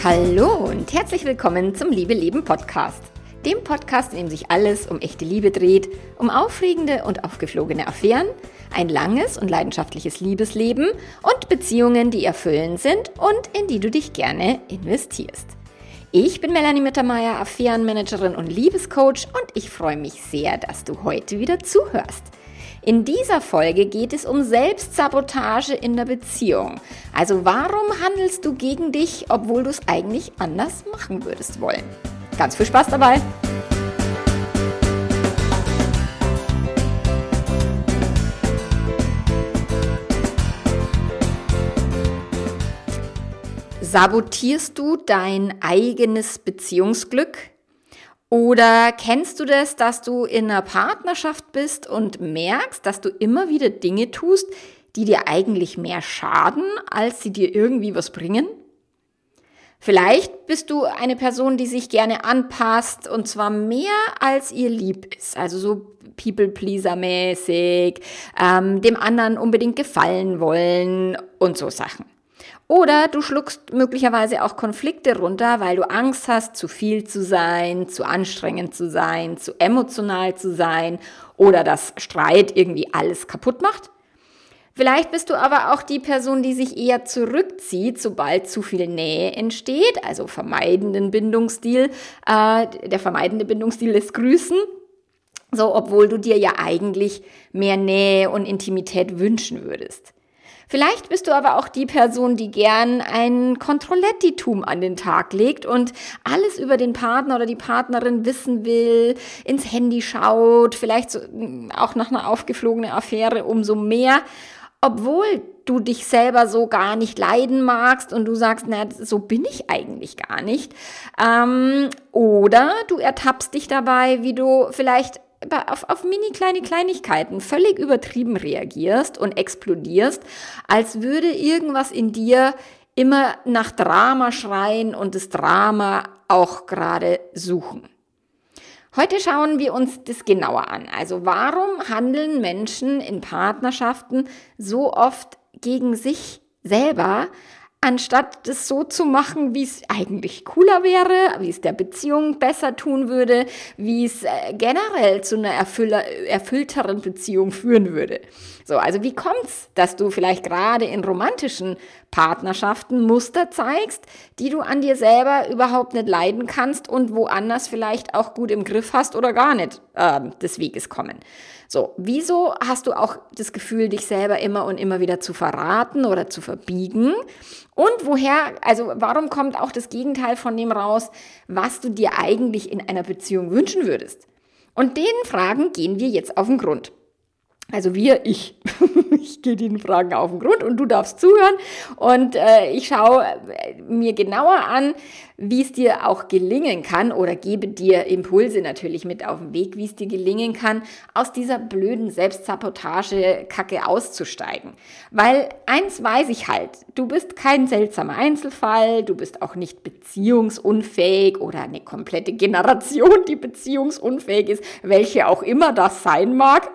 Hallo und herzlich willkommen zum Liebe Leben Podcast. Dem Podcast, in dem sich alles um echte Liebe dreht, um aufregende und aufgeflogene Affären, ein langes und leidenschaftliches Liebesleben und Beziehungen, die erfüllend sind und in die du dich gerne investierst. Ich bin Melanie Mittermeier, Affärenmanagerin und Liebescoach und ich freue mich sehr, dass du heute wieder zuhörst. In dieser Folge geht es um Selbstsabotage in der Beziehung. Also warum handelst du gegen dich, obwohl du es eigentlich anders machen würdest wollen? Ganz viel Spaß dabei! Sabotierst du dein eigenes Beziehungsglück? Oder kennst du das, dass du in einer Partnerschaft bist und merkst, dass du immer wieder Dinge tust, die dir eigentlich mehr schaden, als sie dir irgendwie was bringen? Vielleicht bist du eine Person, die sich gerne anpasst und zwar mehr als ihr lieb ist, also so People-Pleaser-mäßig, dem anderen unbedingt gefallen wollen und so Sachen. Oder du schluckst möglicherweise auch Konflikte runter, weil du Angst hast, zu viel zu sein, zu anstrengend zu sein, zu emotional zu sein oder dass Streit irgendwie alles kaputt macht. Vielleicht bist du aber auch die Person, die sich eher zurückzieht, sobald zu viel Nähe entsteht, also vermeidenden Bindungsstil. Der vermeidende Bindungsstil lässt grüßen, so obwohl du dir ja eigentlich mehr Nähe und Intimität wünschen würdest. Vielleicht bist du aber auch die Person, die gern ein Kontrollettitum an den Tag legt und alles über den Partner oder die Partnerin wissen will, ins Handy schaut, vielleicht so, auch nach einer aufgeflogenen Affäre umso mehr, obwohl du dich selber so gar nicht leiden magst und du sagst, na, so bin ich eigentlich gar nicht. Oder du ertappst dich dabei, wie du vielleicht auf mini-kleine Kleinigkeiten völlig übertrieben reagierst und explodierst, als würde irgendwas in dir immer nach Drama schreien und das Drama auch gerade suchen. Heute schauen wir uns das genauer an. Also warum handeln Menschen in Partnerschaften so oft gegen sich selber, anstatt das so zu machen, wie es eigentlich cooler wäre, wie es der Beziehung besser tun würde, wie es generell zu einer erfüllteren Beziehung führen würde. So, also wie kommt's, dass du vielleicht gerade in romantischen Partnerschaften Muster zeigst, die du an dir selber überhaupt nicht leiden kannst und woanders vielleicht auch gut im Griff hast oder gar nicht des Weges kommen? So, wieso hast du auch das Gefühl, dich selber immer und immer wieder zu verraten oder zu verbiegen? Und warum kommt auch das Gegenteil von dem raus, was du dir eigentlich in einer Beziehung wünschen würdest? Und den Fragen gehen wir jetzt auf den Grund. Also ich gehe den Fragen auf den Grund und du darfst zuhören und ich schaue mir genauer an, wie es dir auch gelingen kann oder gebe dir Impulse natürlich mit auf den Weg, wie es dir gelingen kann, aus dieser blöden Selbstsabotage-Kacke auszusteigen. Weil eins weiß ich halt, du bist kein seltsamer Einzelfall, du bist auch nicht beziehungsunfähig oder eine komplette Generation, die beziehungsunfähig ist, welche auch immer das sein mag,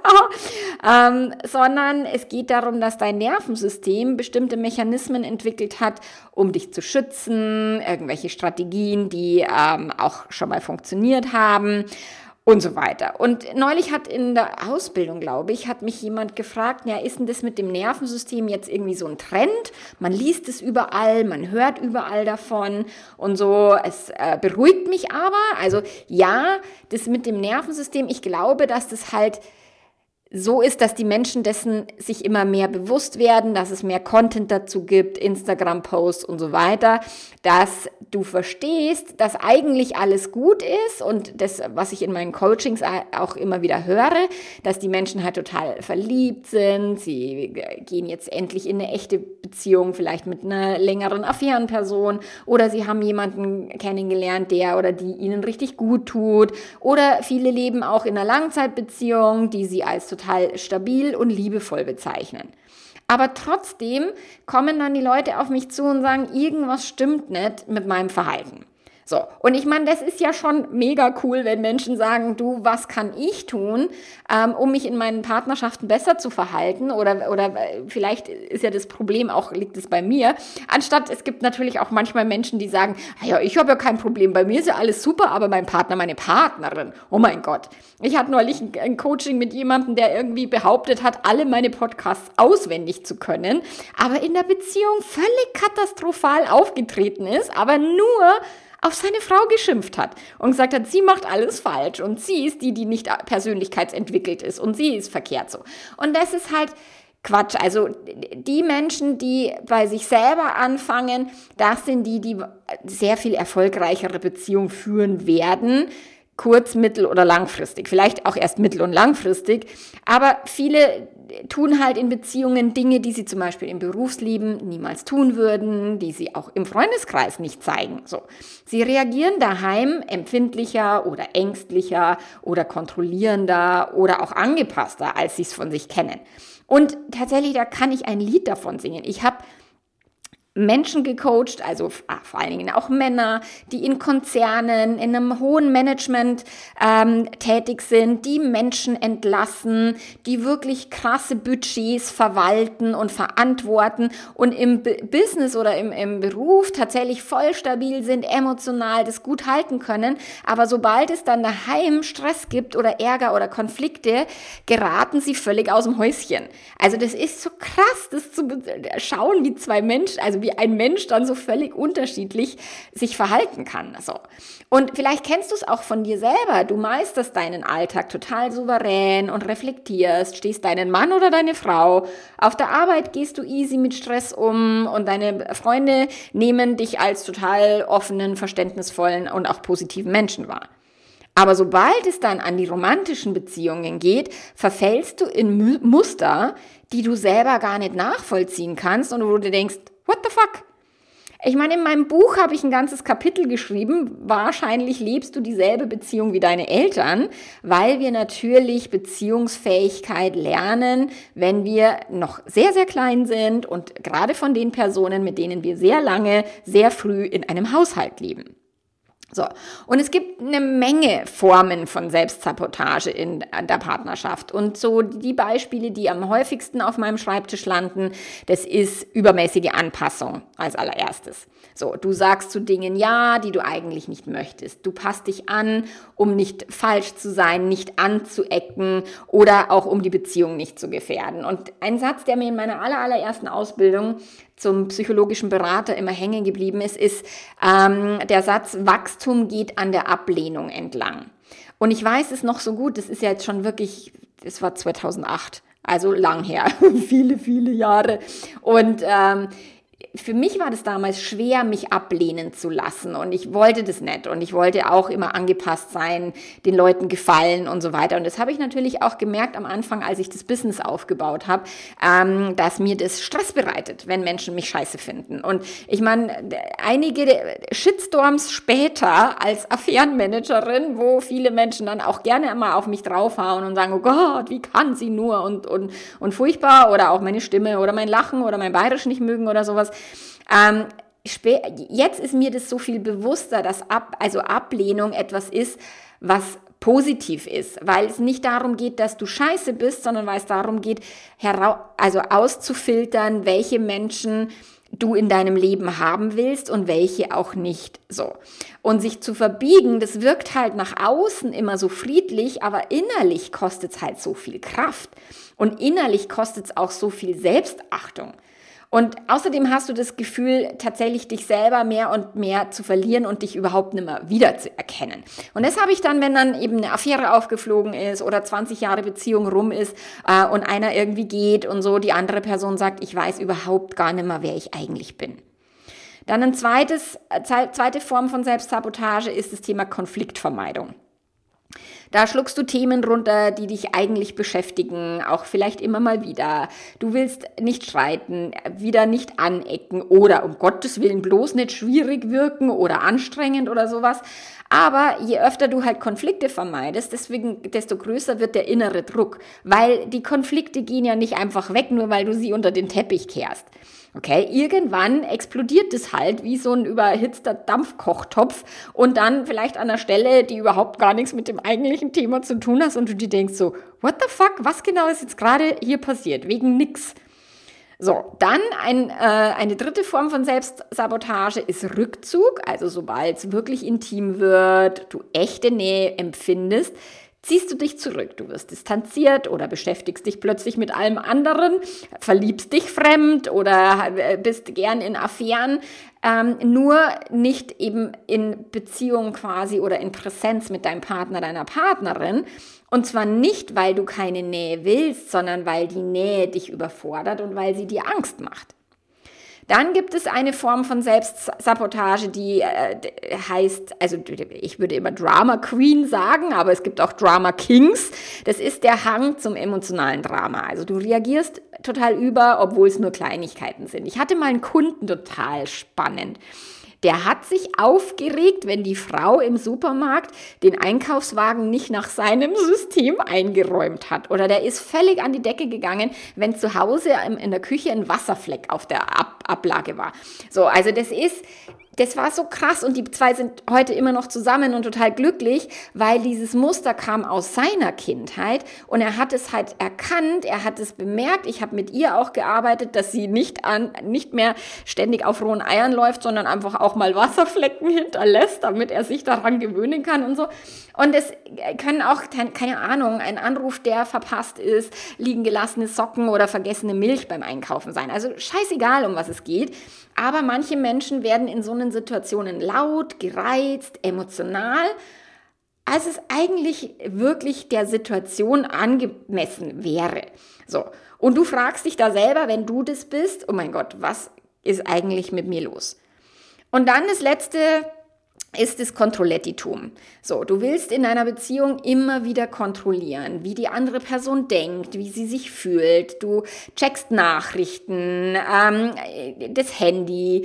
sondern es geht darum, dass dein Nervensystem bestimmte Mechanismen entwickelt hat, um dich zu schützen, irgendwelche Strategien, die auch schon mal funktioniert haben und so weiter. Und neulich hat in der Ausbildung, glaube ich, hat mich jemand gefragt, ja, ist denn das mit dem Nervensystem jetzt irgendwie so ein Trend? Man liest es überall, man hört überall davon und so. Es beruhigt mich aber. Also ja, das mit dem Nervensystem, ich glaube, dass das halt so ist, dass die Menschen dessen sich immer mehr bewusst werden, dass es mehr Content dazu gibt, Instagram-Posts und so weiter, dass du verstehst, dass eigentlich alles gut ist und das, was ich in meinen Coachings auch immer wieder höre, dass die Menschen halt total verliebt sind, sie gehen jetzt endlich in eine echte Beziehung, vielleicht mit einer längeren Affärenperson oder sie haben jemanden kennengelernt, der oder die ihnen richtig gut tut oder viele leben auch in einer Langzeitbeziehung, die sie als total stabil und liebevoll bezeichnen. Aber trotzdem kommen dann die Leute auf mich zu und sagen, irgendwas stimmt nicht mit meinem Verhalten. So, und ich meine, das ist ja schon mega cool, wenn Menschen sagen, du, was kann ich tun, um mich in meinen Partnerschaften besser zu verhalten, oder vielleicht ist ja das Problem auch, liegt es bei mir, anstatt, es gibt natürlich auch manchmal Menschen, die sagen, ja, ich habe ja kein Problem, bei mir ist ja alles super, aber mein Partner, meine Partnerin, oh mein Gott. Ich hatte neulich ein Coaching mit jemandem, der irgendwie behauptet hat, alle meine Podcasts auswendig zu können, aber in der Beziehung völlig katastrophal aufgetreten ist, aber nur auf seine Frau geschimpft hat und gesagt hat, sie macht alles falsch und sie ist die nicht persönlichkeitsentwickelt ist und sie ist verkehrt so. Und das ist halt Quatsch. Also die Menschen, die bei sich selber anfangen, das sind die sehr viel erfolgreichere Beziehungen führen werden, kurz-, mittel- oder langfristig. Vielleicht auch erst mittel- und langfristig. Aber viele tun halt in Beziehungen Dinge, die sie zum Beispiel im Berufsleben niemals tun würden, die sie auch im Freundeskreis nicht zeigen. So. Sie reagieren daheim empfindlicher oder ängstlicher oder kontrollierender oder auch angepasster, als sie es von sich kennen. Und tatsächlich, da kann ich ein Lied davon singen. Ich habe Menschen gecoacht, also vor allen Dingen auch Männer, die in Konzernen, in einem hohen Management tätig sind, die Menschen entlassen, die wirklich krasse Budgets verwalten und verantworten und im Business oder im Beruf tatsächlich voll stabil sind, emotional das gut halten können. Aber sobald es dann daheim Stress gibt oder Ärger oder Konflikte, geraten sie völlig aus dem Häuschen. Also das ist so krass, das zu schauen, wie zwei Menschen, also wie ein Mensch dann so völlig unterschiedlich sich verhalten kann. So. Und vielleicht kennst du es auch von dir selber. Du meisterst deinen Alltag total souverän und reflektierst, stehst deinen Mann oder deine Frau. Auf der Arbeit gehst du easy mit Stress um und deine Freunde nehmen dich als total offenen, verständnisvollen und auch positiven Menschen wahr. Aber sobald es dann an die romantischen Beziehungen geht, verfällst du in Muster, die du selber gar nicht nachvollziehen kannst und wo du denkst, what the fuck? Ich meine, in meinem Buch habe ich ein ganzes Kapitel geschrieben, wahrscheinlich lebst du dieselbe Beziehung wie deine Eltern, weil wir natürlich Beziehungsfähigkeit lernen, wenn wir noch sehr, sehr klein sind und gerade von den Personen, mit denen wir sehr lange, sehr früh in einem Haushalt leben. So. Und es gibt eine Menge Formen von Selbstsabotage in der Partnerschaft. Und so die Beispiele, die am häufigsten auf meinem Schreibtisch landen, das ist übermäßige Anpassung als allererstes. So, du sagst zu Dingen ja, die du eigentlich nicht möchtest. Du passt dich an, um nicht falsch zu sein, nicht anzuecken oder auch um die Beziehung nicht zu gefährden. Und ein Satz, der mir in meiner allerersten Ausbildung zum psychologischen Berater immer hängen geblieben ist, der Satz, Wachstum geht an der Ablehnung entlang. Und ich weiß es noch so gut, das ist ja jetzt schon wirklich, das war 2008, also lang her, viele, viele Jahre. Und für mich war das damals schwer, mich ablehnen zu lassen und ich wollte das nicht und ich wollte auch immer angepasst sein, den Leuten gefallen und so weiter. Und das habe ich natürlich auch gemerkt am Anfang, als ich das Business aufgebaut habe, dass mir das Stress bereitet, wenn Menschen mich scheiße finden. Und ich meine, einige Shitstorms später als Affärenmanagerin, wo viele Menschen dann auch gerne immer auf mich draufhauen und sagen, oh Gott, wie kann sie nur und furchtbar oder auch meine Stimme oder mein Lachen oder mein Bayerisch nicht mögen oder sowas. Jetzt ist mir das so viel bewusster, dass Ablehnung etwas ist, was positiv ist, weil es nicht darum geht, dass du scheiße bist, sondern weil es darum geht, auszufiltern, welche Menschen du in deinem Leben haben willst und welche auch nicht. So. Und sich zu verbiegen, das wirkt halt nach außen immer so friedlich, aber innerlich kostet es halt so viel Kraft. Und innerlich kostet es auch so viel Selbstachtung. Und außerdem hast du das Gefühl, tatsächlich dich selber mehr und mehr zu verlieren und dich überhaupt nicht mehr wiederzuerkennen. Und das habe ich dann, wenn dann eben eine Affäre aufgeflogen ist oder 20 Jahre Beziehung rum ist und einer irgendwie geht und so, die andere Person sagt, ich weiß überhaupt gar nicht mehr, wer ich eigentlich bin. Dann eine zweite Form von Selbstsabotage ist das Thema Konfliktvermeidung. Da schluckst du Themen runter, die dich eigentlich beschäftigen, auch vielleicht immer mal wieder. Du willst nicht streiten, wieder nicht anecken oder um Gottes Willen bloß nicht schwierig wirken oder anstrengend oder sowas. Aber je öfter du halt Konflikte vermeidest, desto größer wird der innere Druck, weil die Konflikte gehen ja nicht einfach weg, nur weil du sie unter den Teppich kehrst. Okay, irgendwann explodiert es halt wie so ein überhitzter Dampfkochtopf und dann vielleicht an einer Stelle, die überhaupt gar nichts mit dem eigentlichen Thema zu tun hat und du dir denkst so, what the fuck, was genau ist jetzt gerade hier passiert? Wegen nix. So, dann eine dritte Form von Selbstsabotage ist Rückzug, also sobald es wirklich intim wird, du echte Nähe empfindest, ziehst du dich zurück, du wirst distanziert oder beschäftigst dich plötzlich mit allem anderen, verliebst dich fremd oder bist gern in Affären, nur nicht eben in Beziehung quasi oder in Präsenz mit deinem Partner, deiner Partnerin. Und zwar nicht, weil du keine Nähe willst, sondern weil die Nähe dich überfordert und weil sie dir Angst macht. Dann gibt es eine Form von Selbstsabotage, die heißt, also ich würde immer Drama Queen sagen, aber es gibt auch Drama Kings. Das ist der Hang zum emotionalen Drama. Also du reagierst total obwohl es nur Kleinigkeiten sind. Ich hatte mal einen Kunden, total spannend. Der hat sich aufgeregt, wenn die Frau im Supermarkt den Einkaufswagen nicht nach seinem System eingeräumt hat. Oder der ist völlig an die Decke gegangen, wenn zu Hause in der Küche ein Wasserfleck auf der Ablage war. So, also das war so krass und die zwei sind heute immer noch zusammen und total glücklich, weil dieses Muster kam aus seiner Kindheit und er hat es halt erkannt, er hat es bemerkt, ich habe mit ihr auch gearbeitet, dass sie nicht mehr ständig auf rohen Eiern läuft, sondern einfach auch mal Wasserflecken hinterlässt, damit er sich daran gewöhnen kann und so. Und es können auch, keine Ahnung, ein Anruf, der verpasst ist, liegen gelassene Socken oder vergessene Milch beim Einkaufen sein. Also scheißegal, um was es geht. Aber manche Menschen werden in so einen Situationen laut, gereizt, emotional, als es eigentlich wirklich der Situation angemessen wäre. So. Und du fragst dich da selber, wenn du das bist, oh mein Gott, was ist eigentlich mit mir los? Und dann das Letzte ist das Kontrollettitum. So, du willst in einer Beziehung immer wieder kontrollieren, wie die andere Person denkt, wie sie sich fühlt. Du checkst Nachrichten, das Handy,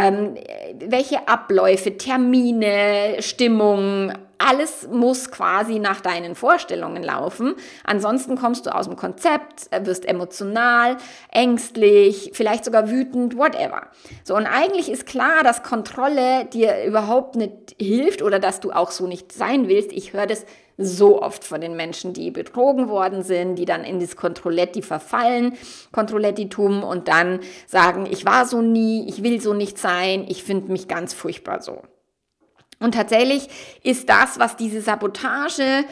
welche Abläufe, Termine, Stimmung. Alles muss quasi nach deinen Vorstellungen laufen. Ansonsten kommst du aus dem Konzept, wirst emotional, ängstlich, vielleicht sogar wütend, whatever. So, und eigentlich ist klar, dass Kontrolle dir überhaupt nicht hilft oder dass du auch so nicht sein willst. Ich höre das so oft von den Menschen, die betrogen worden sind, die dann in das Kontrolletti verfallen, Kontrollettitum und dann sagen, ich war so nie, ich will so nicht sein, ich finde mich ganz furchtbar so. Und tatsächlich ist das, was diese Sabotage-Arten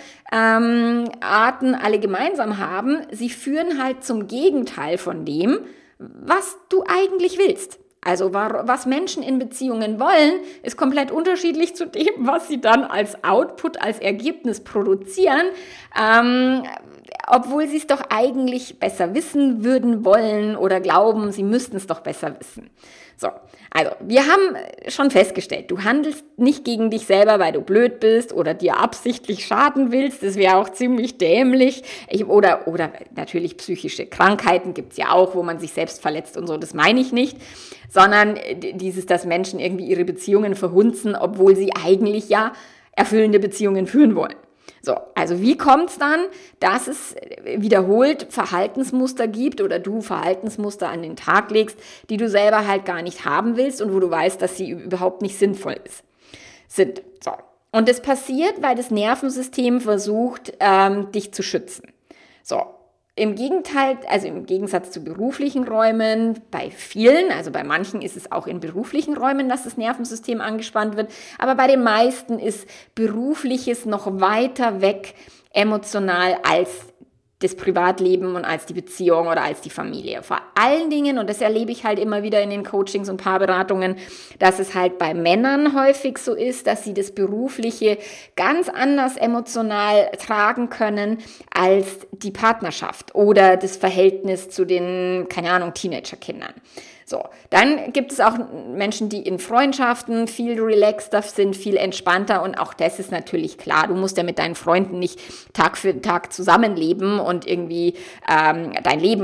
alle gemeinsam haben, sie führen halt zum Gegenteil von dem, was du eigentlich willst. Also was Menschen in Beziehungen wollen, ist komplett unterschiedlich zu dem, was sie dann als Output, als Ergebnis produzieren, obwohl sie es doch eigentlich besser wissen würden wollen oder glauben, sie müssten es doch besser wissen. So, also wir haben schon festgestellt, du handelst nicht gegen dich selber, weil du blöd bist oder dir absichtlich schaden willst. Das wäre auch ziemlich dämlich. Oder natürlich psychische Krankheiten gibt's ja auch, wo man sich selbst verletzt und so. Das meine ich nicht, sondern dass Menschen irgendwie ihre Beziehungen verhunzen, obwohl sie eigentlich ja erfüllende Beziehungen führen wollen. So, also wie kommt es dann, dass es wiederholt Verhaltensmuster gibt oder du Verhaltensmuster an den Tag legst, die du selber halt gar nicht haben willst und wo du weißt, dass sie überhaupt nicht sinnvoll sind. So. Und das passiert, weil das Nervensystem versucht, dich zu schützen. So. Im Gegenteil, also im Gegensatz zu beruflichen Räumen, bei vielen, also bei manchen ist es auch in beruflichen Räumen, dass das Nervensystem angespannt wird, aber bei den meisten ist Berufliches noch weiter weg emotional als das Privatleben und als die Beziehung oder als die Familie. Vor allen Dingen, und das erlebe ich halt immer wieder in den Coachings und Paarberatungen, dass es halt bei Männern häufig so ist, dass sie das Berufliche ganz anders emotional tragen können als die Partnerschaft oder das Verhältnis zu den, keine Ahnung, Teenagerkindern. So, dann gibt es auch Menschen, die in Freundschaften viel relaxter sind, viel entspannter und auch das ist natürlich klar. Du musst ja mit deinen Freunden nicht Tag für Tag zusammenleben und irgendwie dein Leben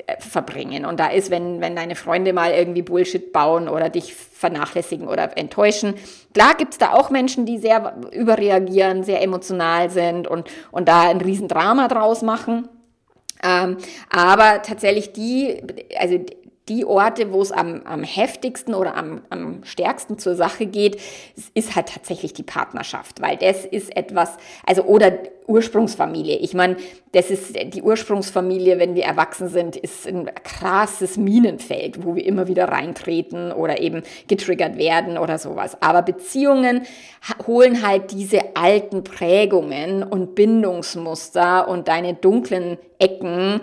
verbringen. Und da ist, wenn deine Freunde mal irgendwie Bullshit bauen oder dich vernachlässigen oder enttäuschen. Klar gibt es da auch Menschen, die sehr überreagieren, sehr emotional sind und da ein Riesendrama draus machen. Aber tatsächlich die Orte, wo es am heftigsten oder am stärksten zur Sache geht, ist halt tatsächlich die Partnerschaft, weil das ist etwas, oder Ursprungsfamilie. Ich meine, das ist die Ursprungsfamilie, wenn wir erwachsen sind, ist ein krasses Minenfeld, wo wir immer wieder reintreten oder eben getriggert werden oder sowas. Aber Beziehungen holen halt diese alten Prägungen und Bindungsmuster und deine dunklen Ecken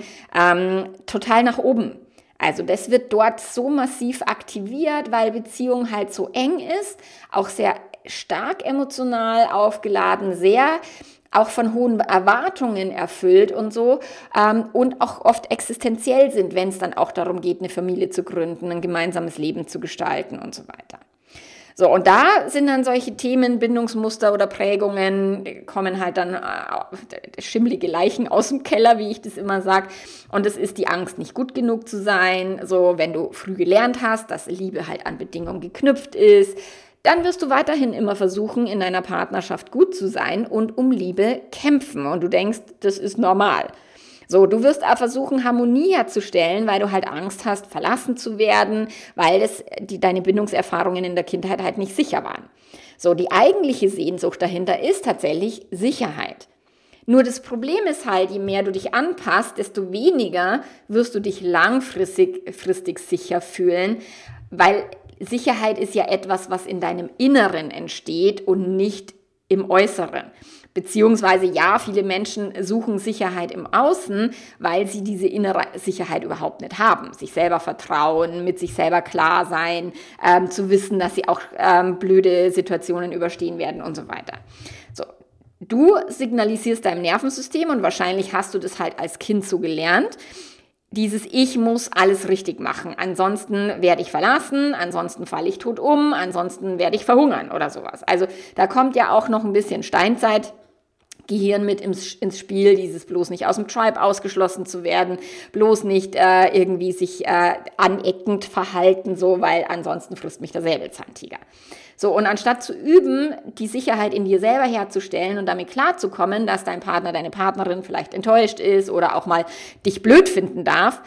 total nach oben. Also das wird dort so massiv aktiviert, weil Beziehung halt so eng ist, auch sehr stark emotional aufgeladen, sehr auch von hohen Erwartungen erfüllt und so und auch oft existenziell sind, wenn es dann auch darum geht, eine Familie zu gründen, ein gemeinsames Leben zu gestalten und so weiter. So, und da sind dann solche Themen, Bindungsmuster oder Prägungen, kommen halt dann schimmlige Leichen aus dem Keller, wie ich das immer sage. Und es ist die Angst, nicht gut genug zu sein. So, wenn du früh gelernt hast, dass Liebe halt an Bedingungen geknüpft ist, dann wirst du weiterhin immer versuchen, in deiner Partnerschaft gut zu sein und um Liebe kämpfen. Und du denkst, das ist normal. So, du wirst auch versuchen, Harmonie herzustellen, weil du halt Angst hast, verlassen zu werden, weil deine Bindungserfahrungen in der Kindheit halt nicht sicher waren. So, die eigentliche Sehnsucht dahinter ist tatsächlich Sicherheit. Nur das Problem ist halt, je mehr du dich anpasst, desto weniger wirst du dich langfristig sicher fühlen, weil Sicherheit ist ja etwas, was in deinem Inneren entsteht und nicht im Äußeren. Beziehungsweise ja, viele Menschen suchen Sicherheit im Außen, weil sie diese innere Sicherheit überhaupt nicht haben. Sich selber vertrauen, mit sich selber klar sein, zu wissen, dass sie auch blöde Situationen überstehen werden und so weiter. So, du signalisierst deinem Nervensystem und wahrscheinlich hast du das halt als Kind so gelernt, dieses Ich muss alles richtig machen, ansonsten werde ich verlassen, ansonsten falle ich tot um, ansonsten werde ich verhungern oder sowas. Also da kommt ja auch noch ein bisschen Steinzeit Gehirn mit ins Spiel, dieses bloß nicht aus dem Tribe ausgeschlossen zu werden, bloß nicht irgendwie sich aneckend verhalten, so, weil ansonsten frisst mich der Säbelzahntiger. So, und anstatt zu üben, die Sicherheit in dir selber herzustellen und damit klarzukommen, dass dein Partner, deine Partnerin vielleicht enttäuscht ist oder auch mal dich blöd finden darf,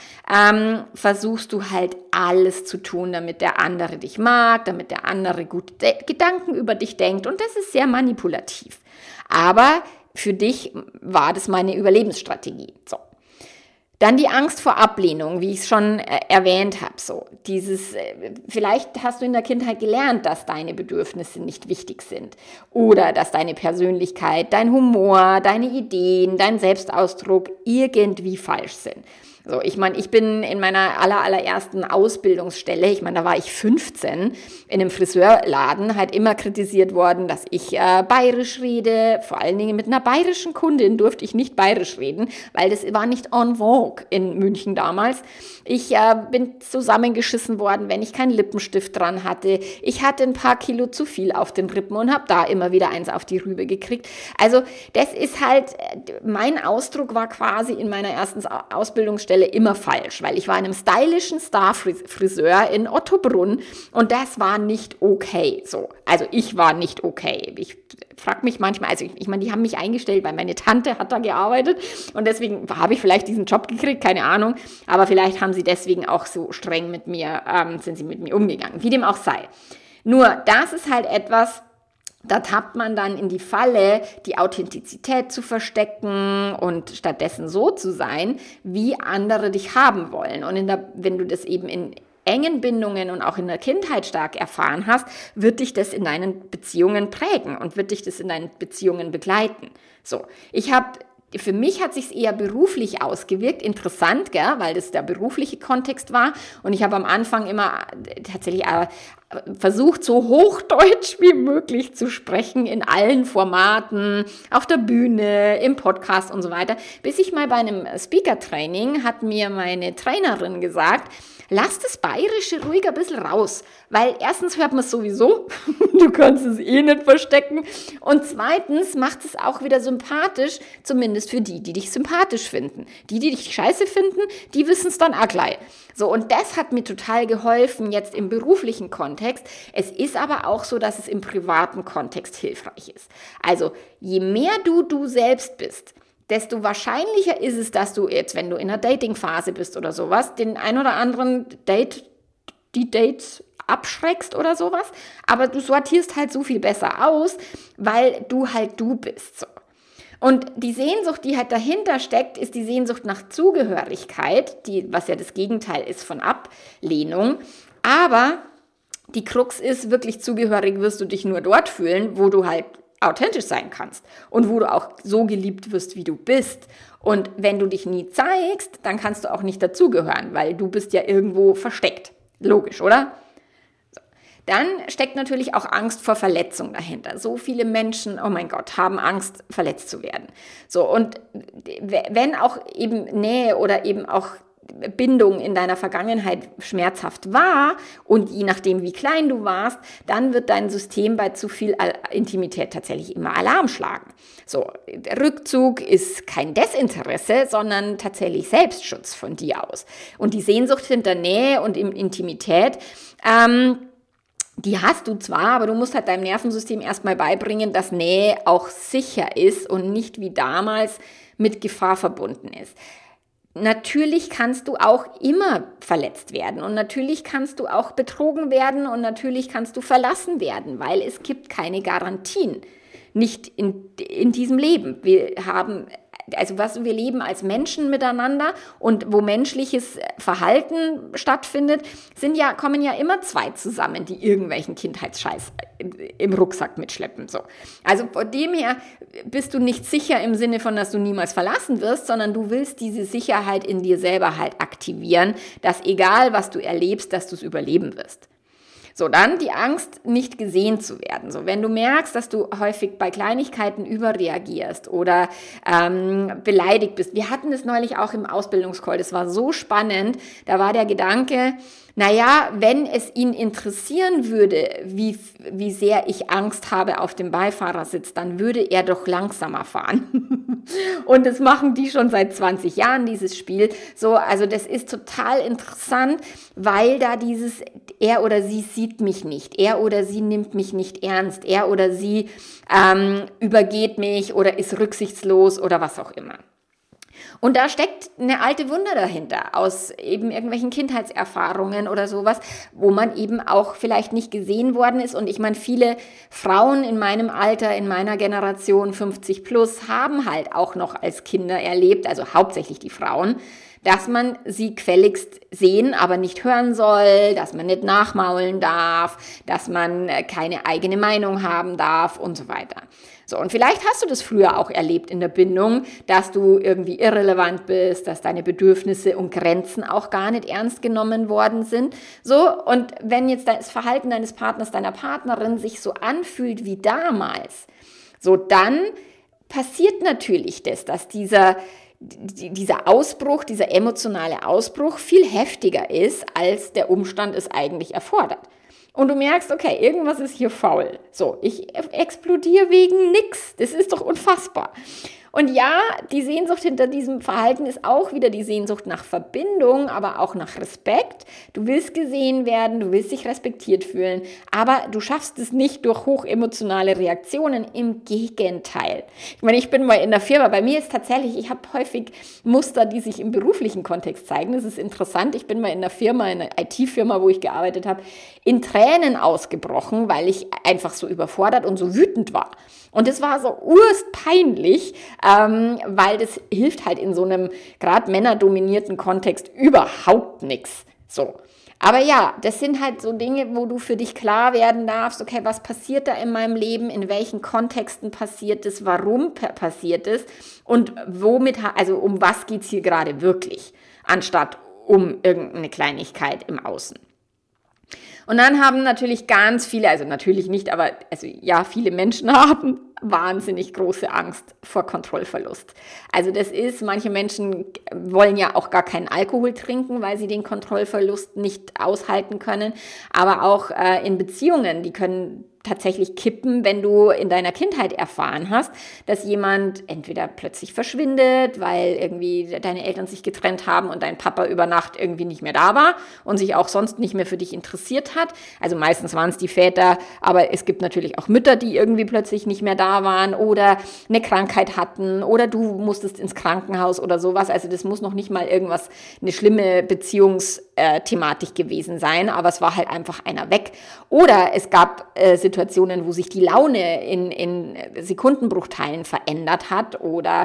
versuchst du halt alles zu tun, damit der andere dich mag, damit der andere gute Gedanken über dich denkt, und das ist sehr manipulativ. Aber für dich war das meine Überlebensstrategie. So. Dann die Angst vor Ablehnung, wie ich es schon erwähnt habe. So, vielleicht hast du in der Kindheit gelernt, dass deine Bedürfnisse nicht wichtig sind oder dass deine Persönlichkeit, dein Humor, deine Ideen, dein Selbstausdruck irgendwie falsch sind. So, ich meine, ich bin in meiner allerersten Ausbildungsstelle, ich meine, da war ich 15, in einem Friseurladen, halt immer kritisiert worden, dass ich bayerisch rede. Vor allen Dingen mit einer bayerischen Kundin durfte ich nicht bayerisch reden, weil das war nicht en vogue in München damals. Ich bin zusammengeschissen worden, wenn ich keinen Lippenstift dran hatte. Ich hatte ein paar Kilo zu viel auf den Rippen und habe da immer wieder eins auf die Rübe gekriegt. Also das ist halt, mein Ausdruck war quasi in meiner ersten Ausbildungsstelle immer falsch, weil ich war in einem stylischen Star-Friseur in Ottobrunn und das war nicht okay. So, also ich war nicht okay. Ich frage mich manchmal, also ich meine, die haben mich eingestellt, weil meine Tante hat da gearbeitet und deswegen habe ich vielleicht diesen Job gekriegt, keine Ahnung, aber vielleicht haben sie deswegen auch so streng mit mir, sind sie mit mir umgegangen, wie dem auch sei. Nur, das ist halt etwas, da tappt man dann in die Falle, die Authentizität zu verstecken und stattdessen so zu sein, wie andere dich haben wollen. Und wenn du das eben in engen Bindungen und auch in der Kindheit stark erfahren hast, wird dich das in deinen Beziehungen prägen und wird dich das in deinen Beziehungen begleiten. So, für mich hat sich's eher beruflich ausgewirkt, interessant, gell, weil das der berufliche Kontext war. Und ich habe am Anfang immer tatsächlich versucht, so hochdeutsch wie möglich zu sprechen in allen Formaten, auf der Bühne, im Podcast und so weiter. Bis ich mal bei einem Speaker-Training hat mir meine Trainerin gesagt, lass das Bayerische ruhig ein bisschen raus, weil erstens hört man es sowieso, du kannst es eh nicht verstecken, und zweitens macht es auch wieder sympathisch, zumindest für die dich sympathisch finden. Die dich scheiße finden, die wissen es dann auch gleich. So, und das hat mir total geholfen jetzt im beruflichen Kontext. Es ist aber auch so, dass es im privaten Kontext hilfreich ist. Also, je mehr du selbst bist, desto wahrscheinlicher ist es, dass du jetzt, wenn du in einer Dating-Phase bist oder sowas, den ein oder anderen die Dates abschreckst oder sowas, aber du sortierst halt so viel besser aus, weil du halt du bist, so. Und die Sehnsucht, die halt dahinter steckt, ist die Sehnsucht nach Zugehörigkeit, was ja das Gegenteil ist von Ablehnung. Aber die Krux ist, wirklich zugehörig wirst du dich nur dort fühlen, wo du halt authentisch sein kannst und wo du auch so geliebt wirst, wie du bist. Und wenn du dich nie zeigst, dann kannst du auch nicht dazugehören, weil du bist ja irgendwo versteckt. Logisch, oder? Dann steckt natürlich auch Angst vor Verletzung dahinter. So viele Menschen, oh mein Gott, haben Angst, verletzt zu werden. So, und wenn auch eben Nähe oder eben auch Bindung in deiner Vergangenheit schmerzhaft war und je nachdem, wie klein du warst, dann wird dein System bei zu viel Intimität tatsächlich immer Alarm schlagen. So, Rückzug ist kein Desinteresse, sondern tatsächlich Selbstschutz von dir aus. Und die Sehnsucht hinter Nähe und Intimität, die hast du zwar, aber du musst halt deinem Nervensystem erstmal beibringen, dass Nähe auch sicher ist und nicht wie damals mit Gefahr verbunden ist. Natürlich kannst du auch immer verletzt werden und natürlich kannst du auch betrogen werden und natürlich kannst du verlassen werden, weil es gibt keine Garantien, nicht in diesem Leben. Wir leben als Menschen miteinander und wo menschliches Verhalten stattfindet, kommen ja immer zwei zusammen, die irgendwelchen Kindheitsscheiß im Rucksack mitschleppen. So. Also von dem her bist du nicht sicher im Sinne von, dass du niemals verlassen wirst, sondern du willst diese Sicherheit in dir selber halt aktivieren, dass egal was du erlebst, dass du es überleben wirst. So, dann die Angst, nicht gesehen zu werden. So, wenn du merkst, dass du häufig bei Kleinigkeiten überreagierst oder beleidigt bist. Wir hatten es neulich auch im Ausbildungscall, das war so spannend. Da war der Gedanke, naja, wenn es ihn interessieren würde, wie sehr ich Angst habe auf dem Beifahrersitz, dann würde er doch langsamer fahren. Und das machen die schon seit 20 Jahren, dieses Spiel. So, also das ist total interessant, weil da dieses er oder sie sieht mich nicht, er oder sie nimmt mich nicht ernst, er oder sie übergeht mich oder ist rücksichtslos oder was auch immer. Und da steckt eine alte Wunde dahinter, aus eben irgendwelchen Kindheitserfahrungen oder sowas, wo man eben auch vielleicht nicht gesehen worden ist. Und ich meine, viele Frauen in meinem Alter, in meiner Generation 50 plus, haben halt auch noch als Kinder erlebt, also hauptsächlich die Frauen, dass man sie gefälligst sehen, aber nicht hören soll, dass man nicht nachmaulen darf, dass man keine eigene Meinung haben darf und so weiter. So, und vielleicht hast du das früher auch erlebt in der Bindung, dass du irgendwie irrelevant bist, dass deine Bedürfnisse und Grenzen auch gar nicht ernst genommen worden sind. So, und wenn jetzt das Verhalten deines Partners, deiner Partnerin sich so anfühlt wie damals, so dann passiert natürlich das, dass dieser Ausbruch, dieser emotionale Ausbruch viel heftiger ist, als der Umstand es eigentlich erfordert. Und du merkst, okay, irgendwas ist hier faul. So, ich explodiere wegen nix. Das ist doch unfassbar. Und ja, die Sehnsucht hinter diesem Verhalten ist auch wieder die Sehnsucht nach Verbindung, aber auch nach Respekt. Du willst gesehen werden, du willst dich respektiert fühlen, aber du schaffst es nicht durch hochemotionale Reaktionen. Im Gegenteil. Ich meine, ich bin mal in der Firma, bei mir ist tatsächlich, ich habe häufig Muster, die sich im beruflichen Kontext zeigen. Das ist interessant. Ich bin mal in der Firma, in einer IT-Firma, wo ich gearbeitet habe, in Tränen ausgebrochen, weil ich einfach so überfordert und so wütend war. Und das war so urstpeinlich, weil das hilft halt in so einem gerade männerdominierten Kontext überhaupt nichts. So. Aber ja, das sind halt so Dinge, wo du für dich klar werden darfst, okay, was passiert da in meinem Leben, in welchen Kontexten passiert es, warum passiert es und um was geht es hier gerade wirklich, anstatt um irgendeine Kleinigkeit im Außen. Und dann haben natürlich ganz viele, also natürlich nicht, aber also ja, viele Menschen haben wahnsinnig große Angst vor Kontrollverlust. Also manche Menschen wollen ja auch gar keinen Alkohol trinken, weil sie den Kontrollverlust nicht aushalten können. Aber auch in Beziehungen, die können tatsächlich kippen, wenn du in deiner Kindheit erfahren hast, dass jemand entweder plötzlich verschwindet, weil irgendwie deine Eltern sich getrennt haben und dein Papa über Nacht irgendwie nicht mehr da war und sich auch sonst nicht mehr für dich interessiert hat. Also meistens waren es die Väter, aber es gibt natürlich auch Mütter, die irgendwie plötzlich nicht mehr da waren oder eine Krankheit hatten oder du musstest ins Krankenhaus oder sowas. Also das muss noch nicht mal eine schlimme Beziehungsthematik gewesen sein, aber es war halt einfach einer weg. Oder es gab Situationen, wo sich die Laune in Sekundenbruchteilen verändert hat oder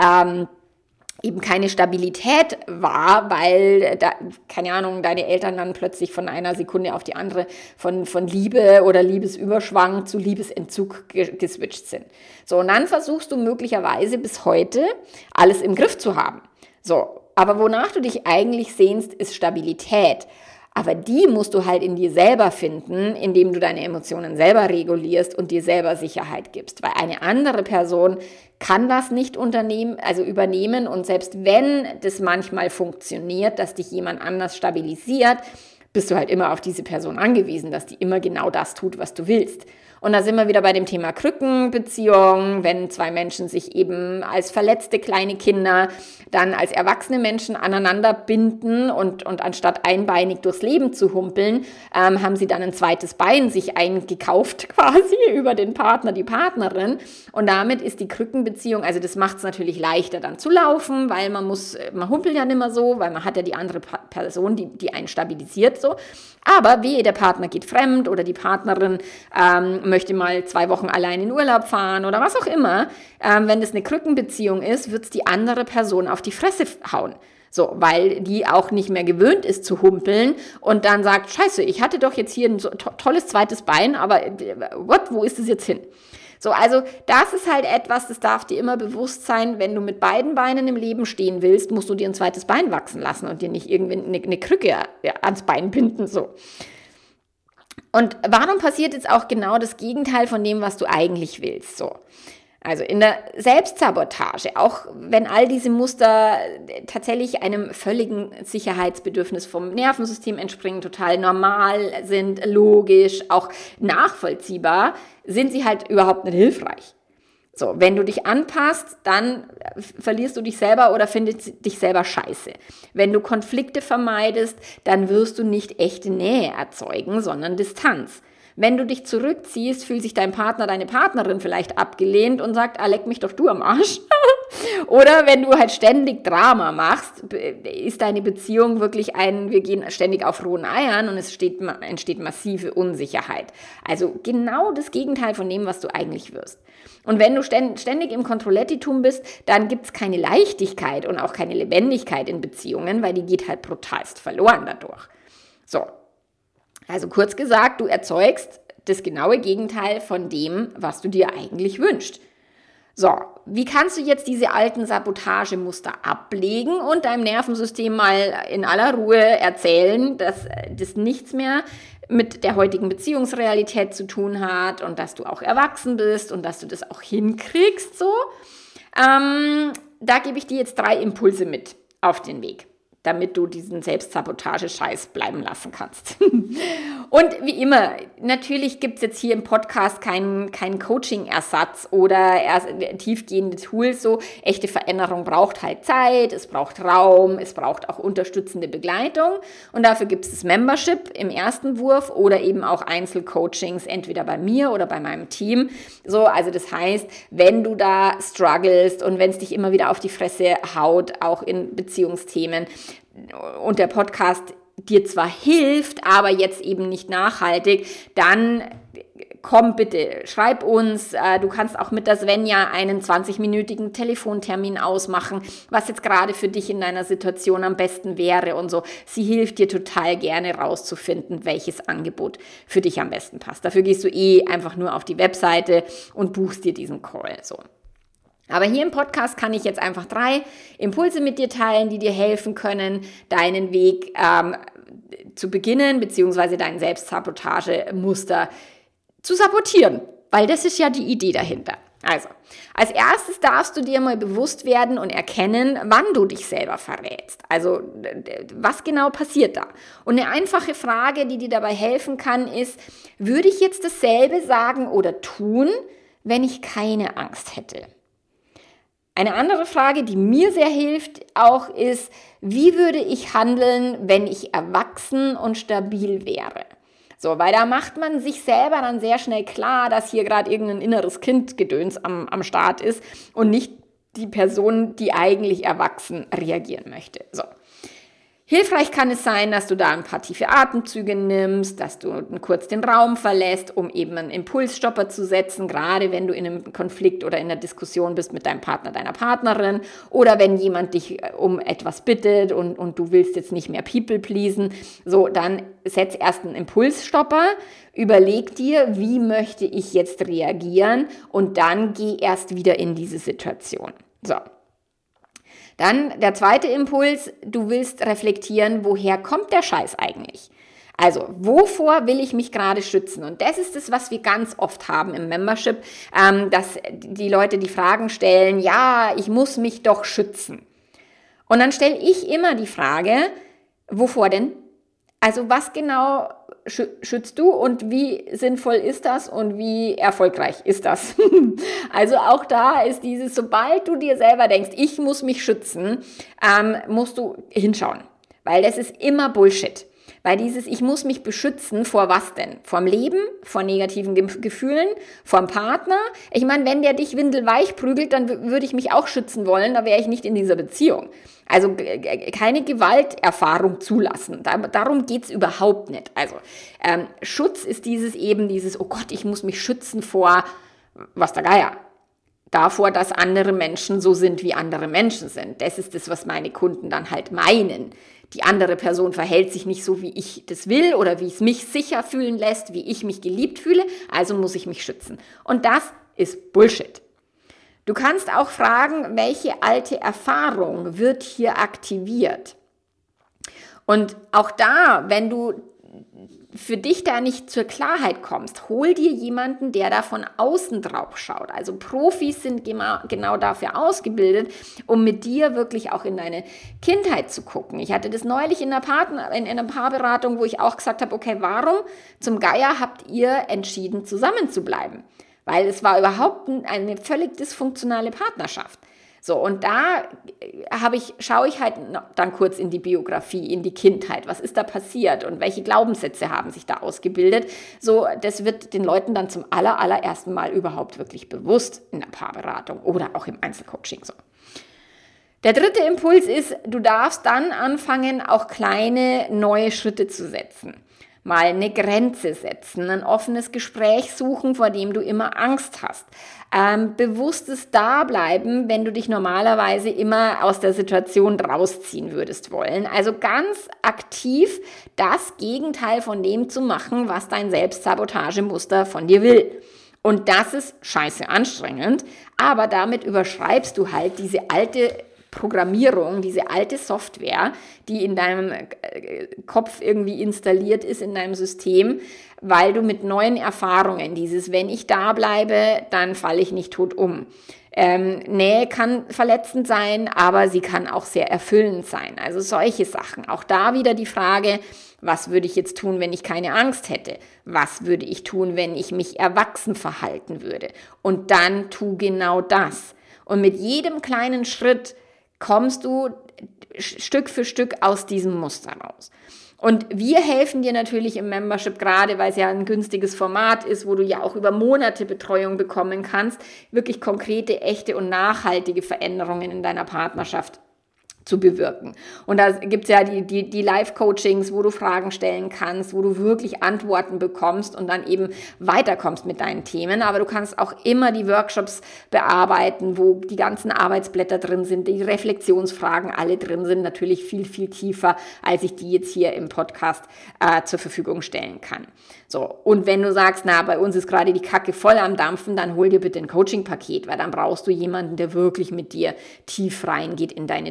eben keine Stabilität war, weil, keine Ahnung, deine Eltern dann plötzlich von einer Sekunde auf die andere von Liebe oder Liebesüberschwang zu Liebesentzug geswitcht sind. So, und dann versuchst du möglicherweise bis heute alles im Griff zu haben. So, aber wonach du dich eigentlich sehnst, ist Stabilität. Aber die musst du halt in dir selber finden, indem du deine Emotionen selber regulierst und dir selber Sicherheit gibst. Weil eine andere Person kann das nicht übernehmen. Und selbst wenn das manchmal funktioniert, dass dich jemand anders stabilisiert, bist du halt immer auf diese Person angewiesen, dass die immer genau das tut, was du willst. Und da sind wir wieder bei dem Thema Krückenbeziehung, wenn zwei Menschen sich eben als verletzte kleine Kinder dann als erwachsene Menschen aneinander binden und anstatt einbeinig durchs Leben zu humpeln, haben sie dann ein zweites Bein sich eingekauft quasi über den Partner, die Partnerin. Und damit ist die Krückenbeziehung, also das macht es natürlich leichter dann zu laufen, weil man humpelt ja nicht mehr so, weil man hat ja die andere Person, die einen stabilisiert so. Aber wehe, der Partner geht fremd oder die Partnerin möchte mal 2 Wochen allein in Urlaub fahren oder was auch immer. Wenn das eine Krückenbeziehung ist, wird es die andere Person auf die Fresse hauen. So, weil die auch nicht mehr gewöhnt ist zu humpeln und dann sagt, scheiße, ich hatte doch jetzt hier ein so tolles zweites Bein, aber wo ist es jetzt hin? So, also das ist halt etwas, das darf dir immer bewusst sein, wenn du mit beiden Beinen im Leben stehen willst, musst du dir ein zweites Bein wachsen lassen und dir nicht irgendwie eine Krücke ans Bein binden, so. Und warum passiert jetzt auch genau das Gegenteil von dem, was du eigentlich willst, so? Also in der Selbstsabotage, auch wenn all diese Muster tatsächlich einem völligen Sicherheitsbedürfnis vom Nervensystem entspringen, total normal sind, logisch, auch nachvollziehbar, sind sie halt überhaupt nicht hilfreich. So, wenn du dich anpasst, dann verlierst du dich selber oder findest dich selber scheiße. Wenn du Konflikte vermeidest, dann wirst du nicht echte Nähe erzeugen, sondern Distanz. Wenn du dich zurückziehst, fühlt sich dein Partner, deine Partnerin vielleicht abgelehnt und sagt, leck mich doch du am Arsch. Oder wenn du halt ständig Drama machst, ist deine Beziehung wirklich wir gehen ständig auf rohen Eiern und es entsteht massive Unsicherheit. Also genau das Gegenteil von dem, was du eigentlich wirst. Und wenn du ständig im Kontrollettitum bist, dann gibt's keine Leichtigkeit und auch keine Lebendigkeit in Beziehungen, weil die geht halt brutalst verloren dadurch. So. Also kurz gesagt, du erzeugst das genaue Gegenteil von dem, was du dir eigentlich wünschst. So, wie kannst du jetzt diese alten Sabotagemuster ablegen und deinem Nervensystem mal in aller Ruhe erzählen, dass das nichts mehr mit der heutigen Beziehungsrealität zu tun hat und dass du auch erwachsen bist und dass du das auch hinkriegst, so? Da gebe ich dir jetzt 3 Impulse mit auf den Weg, damit du diesen Selbstsabotage-Scheiß bleiben lassen kannst. Und wie immer, natürlich gibt es jetzt hier im Podcast keinen Coaching-Ersatz oder tiefgehende Tools. So, echte Veränderung braucht halt Zeit, es braucht Raum, es braucht auch unterstützende Begleitung. Und dafür gibt es das Membership im ersten Wurf oder eben auch Einzelcoachings, entweder bei mir oder bei meinem Team. So, also das heißt, wenn du da strugglest und wenn es dich immer wieder auf die Fresse haut, auch in Beziehungsthemen, und der Podcast dir zwar hilft, aber jetzt eben nicht nachhaltig, dann komm bitte, schreib uns. Du kannst auch mit der Svenja einen 20-minütigen Telefontermin ausmachen, was jetzt gerade für dich in deiner Situation am besten wäre und so. Sie hilft dir total gerne rauszufinden, welches Angebot für dich am besten passt. Dafür gehst du einfach nur auf die Webseite und buchst dir diesen Call, so. Aber hier im Podcast kann ich jetzt einfach 3 Impulse mit dir teilen, die dir helfen können, deinen Weg zu beginnen, beziehungsweise dein Selbstsabotagemuster zu sabotieren. Weil das ist ja die Idee dahinter. Also, als erstes darfst du dir mal bewusst werden und erkennen, wann du dich selber verrätst. Also, was genau passiert da? Und eine einfache Frage, die dir dabei helfen kann, ist, würde ich jetzt dasselbe sagen oder tun, wenn ich keine Angst hätte? Eine andere Frage, die mir sehr hilft, auch ist, wie würde ich handeln, wenn ich erwachsen und stabil wäre? So, weil da macht man sich selber dann sehr schnell klar, dass hier gerade irgendein inneres Kindgedöns am Start ist und nicht die Person, die eigentlich erwachsen reagieren möchte. So. Hilfreich kann es sein, dass du da ein paar tiefe Atemzüge nimmst, dass du kurz den Raum verlässt, um eben einen Impulsstopper zu setzen, gerade wenn du in einem Konflikt oder in einer Diskussion bist mit deinem Partner, deiner Partnerin oder wenn jemand dich um etwas bittet und du willst jetzt nicht mehr people pleasen, so, dann setz erst einen Impulsstopper, überleg dir, wie möchte ich jetzt reagieren und dann geh erst wieder in diese Situation. So. Dann der zweite Impuls, du willst reflektieren, woher kommt der Scheiß eigentlich? Also, wovor will ich mich gerade schützen? Und das ist es, was wir ganz oft haben im Membership, dass die Leute die Fragen stellen, ja, ich muss mich doch schützen. Und dann stelle ich immer die Frage, wovor denn? Also, was genau schützt du und wie sinnvoll ist das und wie erfolgreich ist das? Also auch da ist dieses, sobald du dir selber denkst, ich muss mich schützen, musst du hinschauen, weil das ist immer Bullshit. Weil dieses, ich muss mich beschützen, vor was denn? Vorm Leben, vor negativen Gefühlen, vorm Partner? Ich meine, wenn der dich windelweich prügelt, dann würde ich mich auch schützen wollen, da wäre ich nicht in dieser Beziehung. Also keine Gewalterfahrung zulassen. Darum geht's überhaupt nicht. Also Schutz ist dieses, oh Gott, ich muss mich schützen vor, was der Geier. Davor, dass andere Menschen so sind, wie andere Menschen sind. Das ist das, was meine Kunden dann halt meinen. Die andere Person verhält sich nicht so, wie ich das will oder wie es mich sicher fühlen lässt, wie ich mich geliebt fühle, also muss ich mich schützen. Und das ist Bullshit. Du kannst auch fragen, welche alte Erfahrung wird hier aktiviert? Und auch da, wenn du für dich da nicht zur Klarheit kommst, hol dir jemanden, der da von außen drauf schaut. Also Profis sind genau dafür ausgebildet, um mit dir wirklich auch in deine Kindheit zu gucken. Ich hatte das neulich in einer Paarberatung, wo ich auch gesagt habe, okay, warum zum Geier habt ihr entschieden, zusammenzubleiben? Weil es war überhaupt eine völlig dysfunktionale Partnerschaft. So, und da schaue ich halt dann kurz in die Biografie, in die Kindheit. Was ist da passiert und welche Glaubenssätze haben sich da ausgebildet? So, das wird den Leuten dann zum allerersten Mal überhaupt wirklich bewusst in der Paarberatung oder auch im Einzelcoaching so. Der dritte Impuls ist, du darfst dann anfangen, auch kleine neue Schritte zu setzen. Mal eine Grenze setzen, ein offenes Gespräch suchen, vor dem du immer Angst hast. Bewusstes Dableiben, wenn du dich normalerweise immer aus der Situation rausziehen würdest wollen. Also ganz aktiv das Gegenteil von dem zu machen, was dein Selbstsabotagemuster von dir will. Und das ist scheiße anstrengend, aber damit überschreibst du halt diese alte Programmierung, diese alte Software, die in deinem Kopf irgendwie installiert ist, in deinem System, weil du mit neuen Erfahrungen, wenn ich da bleibe, dann falle ich nicht tot um. Nähe kann verletzend sein, aber sie kann auch sehr erfüllend sein. Also solche Sachen. Auch da wieder die Frage, was würde ich jetzt tun, wenn ich keine Angst hätte? Was würde ich tun, wenn ich mich erwachsen verhalten würde? Und dann tu genau das. Und mit jedem kleinen Schritt kommst du Stück für Stück aus diesem Muster raus. Und wir helfen dir natürlich im Membership, gerade weil es ja ein günstiges Format ist, wo du ja auch über Monate Betreuung bekommen kannst, wirklich konkrete, echte und nachhaltige Veränderungen in deiner Partnerschaft zu bewirken. Und da gibt's ja die Live-Coachings, wo du Fragen stellen kannst, wo du wirklich Antworten bekommst und dann eben weiterkommst mit deinen Themen. Aber du kannst auch immer die Workshops bearbeiten, wo die ganzen Arbeitsblätter drin sind, die Reflexionsfragen alle drin sind, natürlich viel, viel tiefer, als ich die jetzt hier im Podcast zur Verfügung stellen kann. So, und wenn du sagst, na, bei uns ist gerade die Kacke voll am Dampfen, dann hol dir bitte ein Coaching-Paket, weil dann brauchst du jemanden, der wirklich mit dir tief reingeht in deine Themen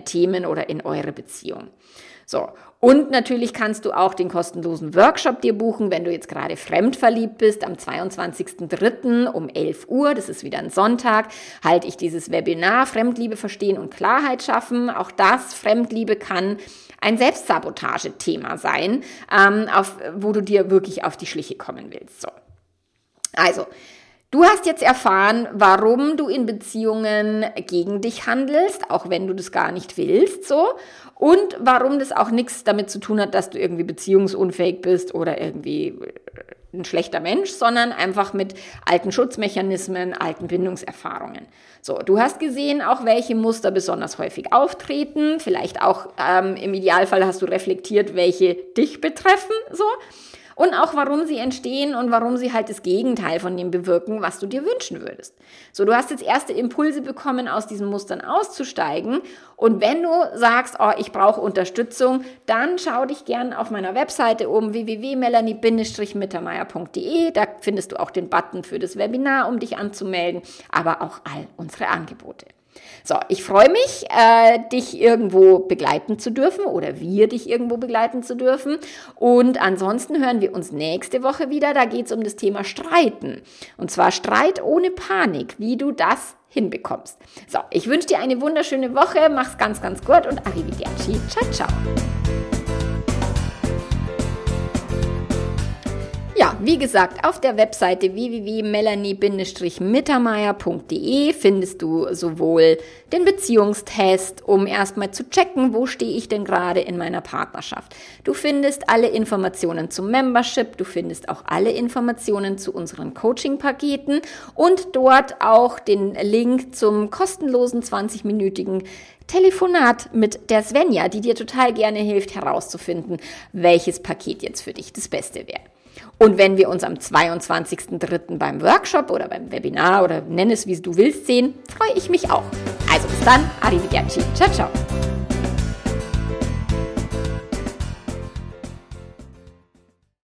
oder in eure Beziehung. So, und natürlich kannst du auch den kostenlosen Workshop dir buchen, wenn du jetzt gerade fremdverliebt bist. Am 22.03. um 11 Uhr, das ist wieder ein Sonntag, halte ich dieses Webinar Fremdliebe verstehen und Klarheit schaffen. Auch das, Fremdliebe kann ein Selbstsabotage-Thema sein, wo du dir wirklich auf die Schliche kommen willst. So. Also, du hast jetzt erfahren, warum du in Beziehungen gegen dich handelst, auch wenn du das gar nicht willst, so. Und warum das auch nichts damit zu tun hat, dass du irgendwie beziehungsunfähig bist oder irgendwie ein schlechter Mensch, sondern einfach mit alten Schutzmechanismen, alten Bindungserfahrungen. So, du hast gesehen auch, welche Muster besonders häufig auftreten. Vielleicht auch im Idealfall hast du reflektiert, welche dich betreffen, so. Und auch, warum sie entstehen und warum sie halt das Gegenteil von dem bewirken, was du dir wünschen würdest. So, du hast jetzt erste Impulse bekommen, aus diesen Mustern auszusteigen. Und wenn du sagst, oh, ich brauche Unterstützung, dann schau dich gern auf meiner Webseite um www.melanie-mittermeier.de. Da findest du auch den Button für das Webinar, um dich anzumelden, aber auch all unsere Angebote. So, ich freue mich, dich irgendwo begleiten zu dürfen oder wir dich irgendwo begleiten zu dürfen. Und ansonsten hören wir uns nächste Woche wieder. Da geht es um das Thema Streiten. Und zwar Streit ohne Panik, wie du das hinbekommst. So, ich wünsche dir eine wunderschöne Woche. Mach's ganz, ganz gut und arrivederci. Ciao, ciao. Ja, wie gesagt, auf der Webseite www.melanie-mittermeier.de findest du sowohl den Beziehungstest, um erstmal zu checken, wo stehe ich denn gerade in meiner Partnerschaft. Du findest alle Informationen zum Membership, du findest auch alle Informationen zu unseren Coaching-Paketen und dort auch den Link zum kostenlosen 20-minütigen Telefonat mit der Svenja, die dir total gerne hilft, herauszufinden, welches Paket jetzt für dich das Beste wäre. Und wenn wir uns am 22.03. beim Workshop oder beim Webinar oder nenn es wie du willst sehen, freue ich mich auch. Also bis dann, arrivederci, ciao, ciao.